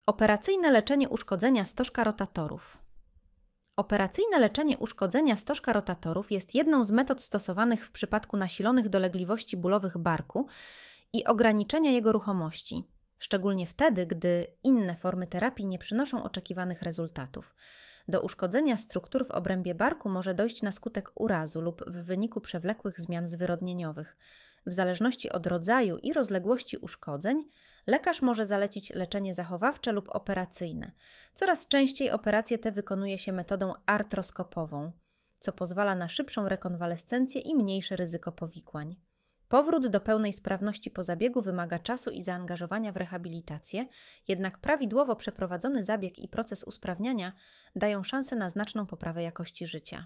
Operacyjne leczenie uszkodzenia stożka rotatorów. Operacyjne leczenie uszkodzenia stożka rotatorów jest jedną z metod stosowanych w przypadku nasilonych dolegliwości bólowych barku i ograniczenia jego ruchomości, szczególnie wtedy, gdy inne formy terapii nie przynoszą oczekiwanych rezultatów. Do uszkodzenia struktur w obrębie barku może dojść na skutek urazu lub w wyniku przewlekłych zmian zwyrodnieniowych. W zależności od rodzaju i rozległości uszkodzeń, lekarz może zalecić leczenie zachowawcze lub operacyjne. Coraz częściej operacje te wykonuje się metodą artroskopową, co pozwala na szybszą rekonwalescencję i mniejsze ryzyko powikłań. Powrót do pełnej sprawności po zabiegu wymaga czasu i zaangażowania w rehabilitację, jednak prawidłowo przeprowadzony zabieg i proces usprawniania dają szansę na znaczną poprawę jakości życia.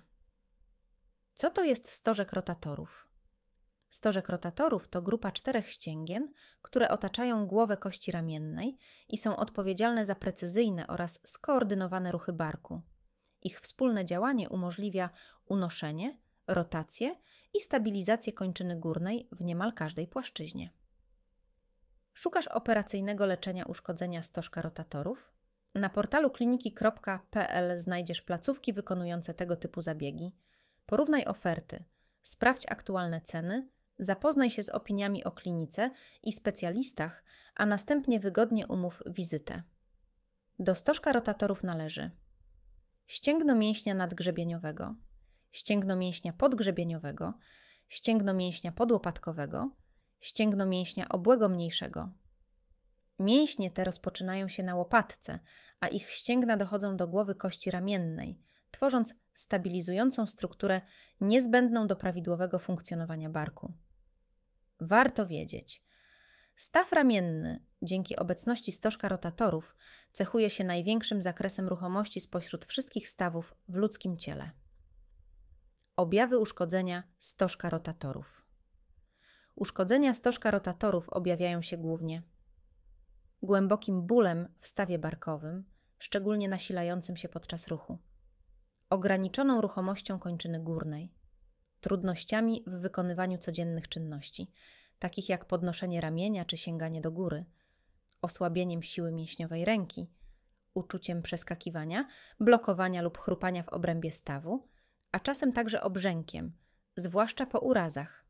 Co to jest stożek rotatorów? Stożek rotatorów to grupa 4 ścięgien, które otaczają głowę kości ramiennej i są odpowiedzialne za precyzyjne oraz skoordynowane ruchy barku. Ich wspólne działanie umożliwia unoszenie, rotację i stabilizację kończyny górnej w niemal każdej płaszczyźnie. Szukasz operacyjnego leczenia uszkodzenia stożka rotatorów? Na portalu kliniki.pl znajdziesz placówki wykonujące tego typu zabiegi. Porównaj oferty, sprawdź aktualne ceny, zapoznaj się z opiniami o klinice i specjalistach, a następnie wygodnie umów wizytę. Do stożka rotatorów należy ścięgno mięśnia nadgrzebieniowego, ścięgno mięśnia podgrzebieniowego, ścięgno mięśnia podłopatkowego, ścięgno mięśnia obłego mniejszego. Mięśnie te rozpoczynają się na łopatce, a ich ścięgna dochodzą do głowy kości ramiennej, tworząc stabilizującą strukturę niezbędną do prawidłowego funkcjonowania barku. Warto wiedzieć, staw ramienny dzięki obecności stożka rotatorów cechuje się największym zakresem ruchomości spośród wszystkich stawów w ludzkim ciele. Objawy uszkodzenia stożka rotatorów. Uszkodzenia stożka rotatorów objawiają się głównie głębokim bólem w stawie barkowym, szczególnie nasilającym się podczas ruchu, ograniczoną ruchomością kończyny górnej, trudnościami w wykonywaniu codziennych czynności, takich jak podnoszenie ramienia czy sięganie do góry, osłabieniem siły mięśniowej ręki, uczuciem przeskakiwania, blokowania lub chrupania w obrębie stawu, a czasem także obrzękiem, zwłaszcza po urazach.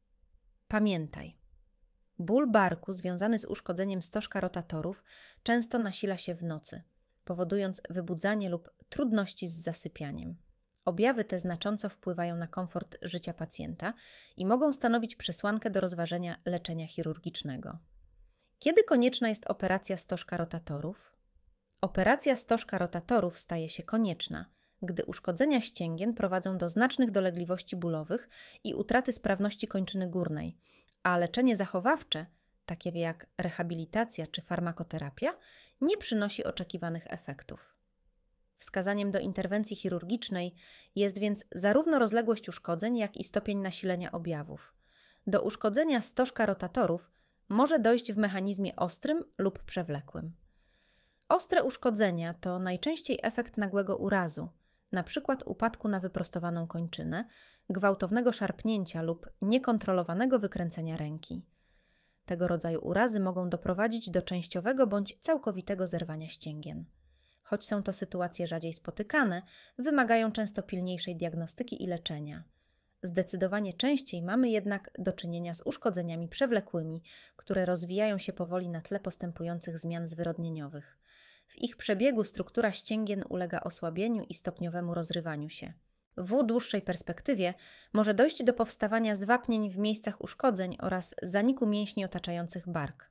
Pamiętaj, ból barku związany z uszkodzeniem stożka rotatorów często nasila się w nocy, powodując wybudzanie lub trudności z zasypianiem. Objawy te znacząco wpływają na komfort życia pacjenta i mogą stanowić przesłankę do rozważenia leczenia chirurgicznego. Kiedy konieczna jest operacja stożka rotatorów? Operacja stożka rotatorów staje się konieczna, gdy uszkodzenia ścięgien prowadzą do znacznych dolegliwości bólowych i utraty sprawności kończyny górnej, a leczenie zachowawcze, takie jak rehabilitacja czy farmakoterapia, nie przynosi oczekiwanych efektów. Wskazaniem do interwencji chirurgicznej jest więc zarówno rozległość uszkodzeń, jak i stopień nasilenia objawów. Do uszkodzenia stożka rotatorów może dojść w mechanizmie ostrym lub przewlekłym. Ostre uszkodzenia to najczęściej efekt nagłego urazu, np. upadku na wyprostowaną kończynę, gwałtownego szarpnięcia lub niekontrolowanego wykręcenia ręki. Tego rodzaju urazy mogą doprowadzić do częściowego bądź całkowitego zerwania ścięgien. Choć są to sytuacje rzadziej spotykane, wymagają często pilniejszej diagnostyki i leczenia. Zdecydowanie częściej mamy jednak do czynienia z uszkodzeniami przewlekłymi, które rozwijają się powoli na tle postępujących zmian zwyrodnieniowych. W ich przebiegu struktura ścięgien ulega osłabieniu i stopniowemu rozrywaniu się. W dłuższej perspektywie może dojść do powstawania zwapnień w miejscach uszkodzeń oraz zaniku mięśni otaczających bark.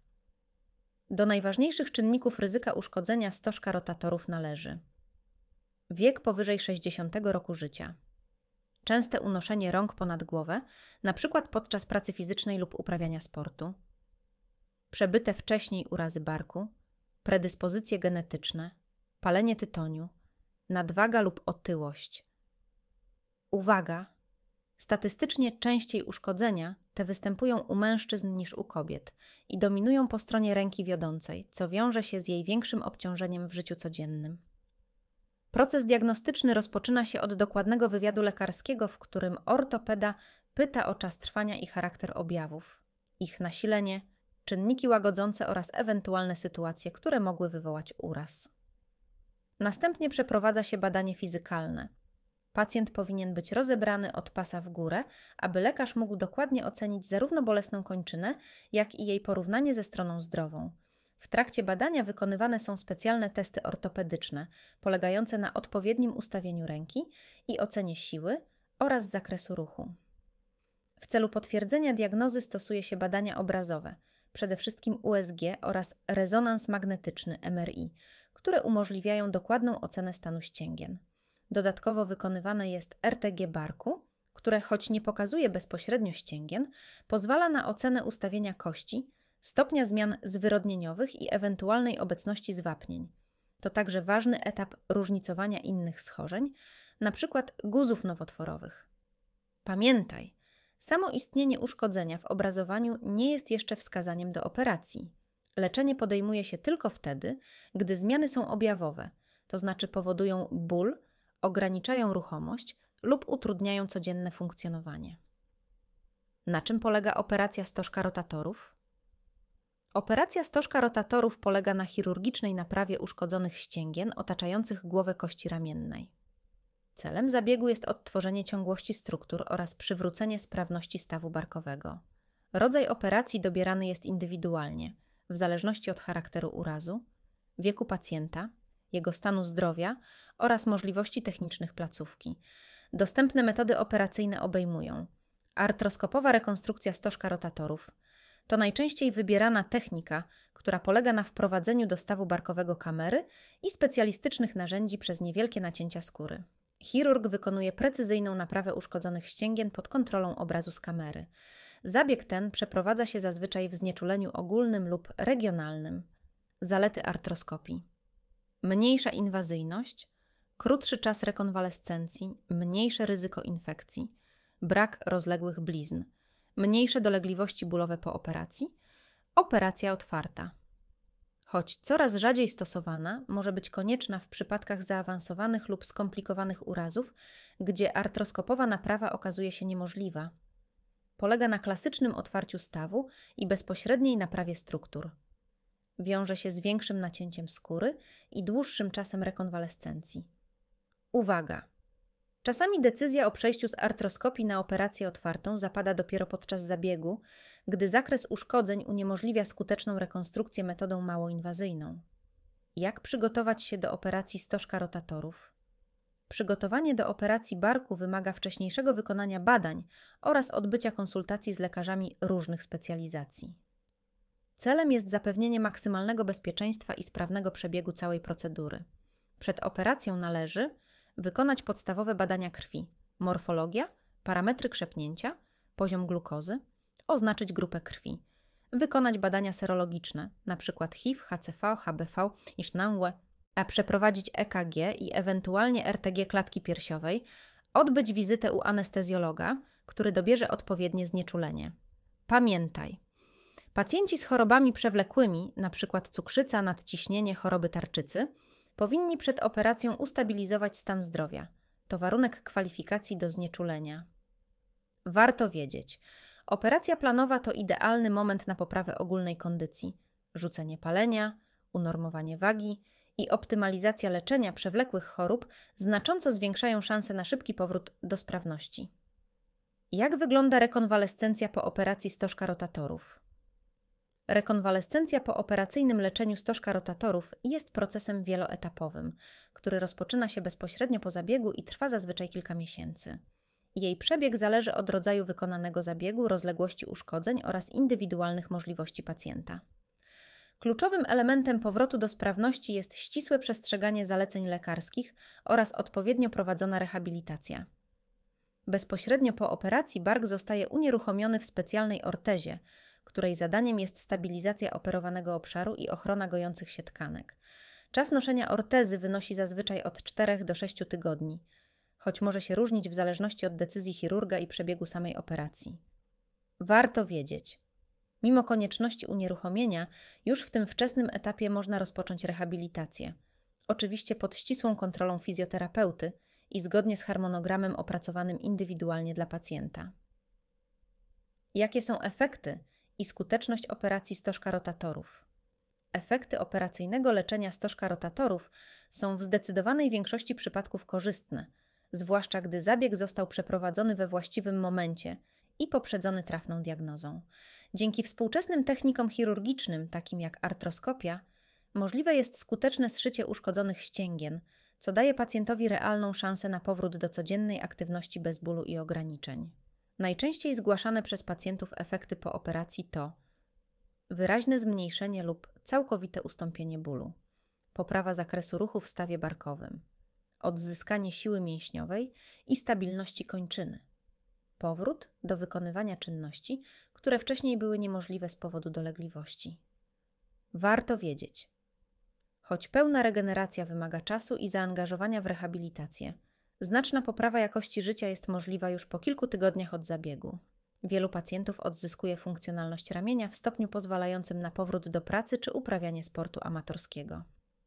Do najważniejszych czynników ryzyka uszkodzenia stożka rotatorów należy wiek powyżej 60 roku życia, częste unoszenie rąk ponad głowę, np. podczas pracy fizycznej lub uprawiania sportu, przebyte wcześniej urazy barku, predyspozycje genetyczne, palenie tytoniu, nadwaga lub otyłość. Uwaga! Statystycznie częściej uszkodzenia te występują u mężczyzn niż u kobiet i dominują po stronie ręki wiodącej, co wiąże się z jej większym obciążeniem w życiu codziennym. Proces diagnostyczny rozpoczyna się od dokładnego wywiadu lekarskiego, w którym ortopeda pyta o czas trwania i charakter objawów, ich nasilenie czynniki łagodzące oraz ewentualne sytuacje, które mogły wywołać uraz. Następnie przeprowadza się badanie fizykalne. Pacjent powinien być rozebrany od pasa w górę, aby lekarz mógł dokładnie ocenić zarówno bolesną kończynę, jak i jej porównanie ze stroną zdrową. W trakcie badania wykonywane są specjalne testy ortopedyczne, polegające na odpowiednim ustawieniu ręki i ocenie siły oraz zakresu ruchu. W celu potwierdzenia diagnozy stosuje się badania obrazowe, przede wszystkim USG oraz rezonans magnetyczny MRI, które umożliwiają dokładną ocenę stanu ścięgien. Dodatkowo wykonywane jest RTG barku, które choć nie pokazuje bezpośrednio ścięgien, pozwala na ocenę ustawienia kości, stopnia zmian zwyrodnieniowych i ewentualnej obecności zwapnień. To także ważny etap różnicowania innych schorzeń, np. guzów nowotworowych. Pamiętaj, samo istnienie uszkodzenia w obrazowaniu nie jest jeszcze wskazaniem do operacji. Leczenie podejmuje się tylko wtedy, gdy zmiany są objawowe, to znaczy powodują ból, ograniczają ruchomość lub utrudniają codzienne funkcjonowanie. Na czym polega operacja stożka rotatorów? Operacja stożka rotatorów polega na chirurgicznej naprawie uszkodzonych ścięgien otaczających głowę kości ramiennej. Celem zabiegu jest odtworzenie ciągłości struktur oraz przywrócenie sprawności stawu barkowego. Rodzaj operacji dobierany jest indywidualnie, w zależności od charakteru urazu, wieku pacjenta, jego stanu zdrowia oraz możliwości technicznych placówki. Dostępne metody operacyjne obejmują artroskopowa rekonstrukcja stożka rotatorów. To najczęściej wybierana technika, która polega na wprowadzeniu do stawu barkowego kamery i specjalistycznych narzędzi przez niewielkie nacięcia skóry. Chirurg wykonuje precyzyjną naprawę uszkodzonych ścięgien pod kontrolą obrazu z kamery. Zabieg ten przeprowadza się zazwyczaj w znieczuleniu ogólnym lub regionalnym. Zalety artroskopii: mniejsza inwazyjność, krótszy czas rekonwalescencji, mniejsze ryzyko infekcji, brak rozległych blizn, mniejsze dolegliwości bólowe po operacji, operacja otwarta. Choć coraz rzadziej stosowana, może być konieczna w przypadkach zaawansowanych lub skomplikowanych urazów, gdzie artroskopowa naprawa okazuje się niemożliwa. Polega na klasycznym otwarciu stawu i bezpośredniej naprawie struktur. Wiąże się z większym nacięciem skóry i dłuższym czasem rekonwalescencji. Uwaga! Czasami decyzja o przejściu z artroskopii na operację otwartą zapada dopiero podczas zabiegu, gdy zakres uszkodzeń uniemożliwia skuteczną rekonstrukcję metodą małoinwazyjną. Jak przygotować się do operacji stożka rotatorów? Przygotowanie do operacji barku wymaga wcześniejszego wykonania badań oraz odbycia konsultacji z lekarzami różnych specjalizacji. Celem jest zapewnienie maksymalnego bezpieczeństwa i sprawnego przebiegu całej procedury. Przed operacją należy wykonać podstawowe badania krwi, morfologia, parametry krzepnięcia, poziom glukozy, oznaczyć grupę krwi, wykonać badania serologiczne, np. HIV, HCV, HBV i Schnaue, a przeprowadzić EKG i ewentualnie RTG klatki piersiowej, odbyć wizytę u anestezjologa, który dobierze odpowiednie znieczulenie. Pamiętaj, pacjenci z chorobami przewlekłymi, np. cukrzyca, nadciśnienie, choroby tarczycy, powinni przed operacją ustabilizować stan zdrowia. To warunek kwalifikacji do znieczulenia. Warto wiedzieć, operacja planowa to idealny moment na poprawę ogólnej kondycji, rzucenie palenia, unormowanie wagi i optymalizacja leczenia przewlekłych chorób znacząco zwiększają szanse na szybki powrót do sprawności. Jak wygląda rekonwalescencja po operacji stożka rotatorów? Rekonwalescencja po operacyjnym leczeniu stożka rotatorów jest procesem wieloetapowym, który rozpoczyna się bezpośrednio po zabiegu i trwa zazwyczaj kilka miesięcy. Jej przebieg zależy od rodzaju wykonanego zabiegu, rozległości uszkodzeń oraz indywidualnych możliwości pacjenta. Kluczowym elementem powrotu do sprawności jest ścisłe przestrzeganie zaleceń lekarskich oraz odpowiednio prowadzona rehabilitacja. Bezpośrednio po operacji bark zostaje unieruchomiony w specjalnej ortezie, której zadaniem jest stabilizacja operowanego obszaru i ochrona gojących się tkanek. Czas noszenia ortezy wynosi zazwyczaj od 4 do 6 tygodni, choć może się różnić w zależności od decyzji chirurga i przebiegu samej operacji. Warto wiedzieć, mimo konieczności unieruchomienia, już w tym wczesnym etapie można rozpocząć rehabilitację. Oczywiście pod ścisłą kontrolą fizjoterapeuty i zgodnie z harmonogramem opracowanym indywidualnie dla pacjenta. Jakie są efekty i skuteczność operacji stożka rotatorów. Efekty operacyjnego leczenia stożka rotatorów są w zdecydowanej większości przypadków korzystne, zwłaszcza gdy zabieg został przeprowadzony we właściwym momencie i poprzedzony trafną diagnozą. Dzięki współczesnym technikom chirurgicznym, takim jak artroskopia, możliwe jest skuteczne zszycie uszkodzonych ścięgien, co daje pacjentowi realną szansę na powrót do codziennej aktywności bez bólu i ograniczeń. Najczęściej zgłaszane przez pacjentów efekty po operacji to wyraźne zmniejszenie lub całkowite ustąpienie bólu, poprawa zakresu ruchu w stawie barkowym, odzyskanie siły mięśniowej i stabilności kończyny, powrót do wykonywania czynności, które wcześniej były niemożliwe z powodu dolegliwości. Warto wiedzieć, choć pełna regeneracja wymaga czasu i zaangażowania w rehabilitację, znaczna poprawa jakości życia jest możliwa już po kilku tygodniach od zabiegu. Wielu pacjentów odzyskuje funkcjonalność ramienia w stopniu pozwalającym na powrót do pracy czy uprawianie sportu amatorskiego.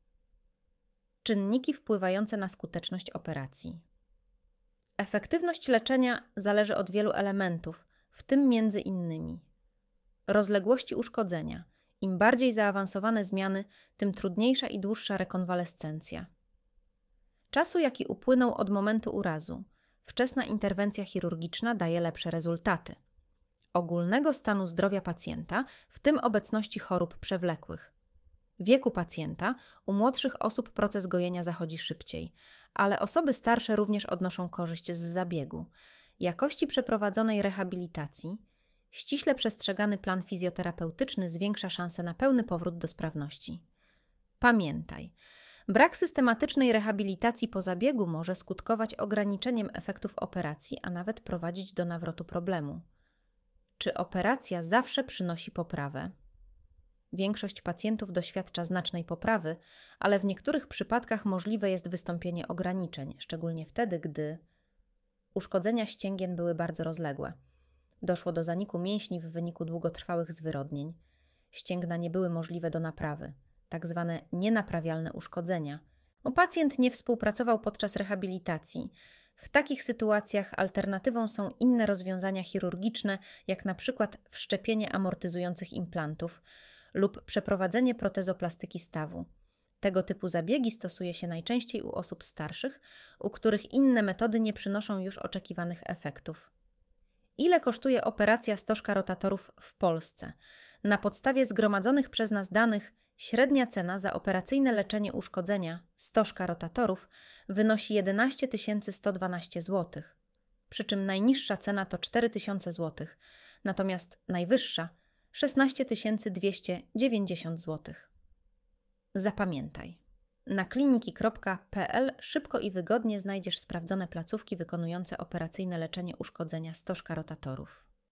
Czynniki wpływające na skuteczność operacji. Efektywność leczenia zależy od wielu elementów, w tym między innymi rozległości uszkodzenia. Im bardziej zaawansowane zmiany, tym trudniejsza i dłuższa rekonwalescencja. Czasu, jaki upłynął od momentu urazu. Wczesna interwencja chirurgiczna daje lepsze rezultaty. Ogólnego stanu zdrowia pacjenta, w tym obecności chorób przewlekłych. Wieku pacjenta, u młodszych osób proces gojenia zachodzi szybciej, ale osoby starsze również odnoszą korzyść z zabiegu. Jakości przeprowadzonej rehabilitacji. Ściśle przestrzegany plan fizjoterapeutyczny zwiększa szanse na pełny powrót do sprawności. Pamiętaj, brak systematycznej rehabilitacji po zabiegu może skutkować ograniczeniem efektów operacji, a nawet prowadzić do nawrotu problemu. Czy operacja zawsze przynosi poprawę? Większość pacjentów doświadcza znacznej poprawy, ale w niektórych przypadkach możliwe jest wystąpienie ograniczeń, szczególnie wtedy, gdy uszkodzenia ścięgien były bardzo rozległe. Doszło do zaniku mięśni w wyniku długotrwałych zwyrodnień. Ścięgna nie były możliwe do naprawy, tak zwane nienaprawialne uszkodzenia. Pacjent nie współpracował podczas rehabilitacji. W takich sytuacjach alternatywą są inne rozwiązania chirurgiczne, jak na przykład wszczepienie amortyzujących implantów lub przeprowadzenie protezoplastyki stawu. Tego typu zabiegi stosuje się najczęściej u osób starszych, u których inne metody nie przynoszą już oczekiwanych efektów. Ile kosztuje operacja stożka rotatorów w Polsce? Na podstawie zgromadzonych przez nas danych średnia cena za operacyjne leczenie uszkodzenia stożka rotatorów wynosi 11 112 zł, przy czym najniższa cena to 4000 zł, natomiast najwyższa 16 290 zł. Zapamiętaj. Na kliniki.pl szybko i wygodnie znajdziesz sprawdzone placówki wykonujące operacyjne leczenie uszkodzenia stożka rotatorów.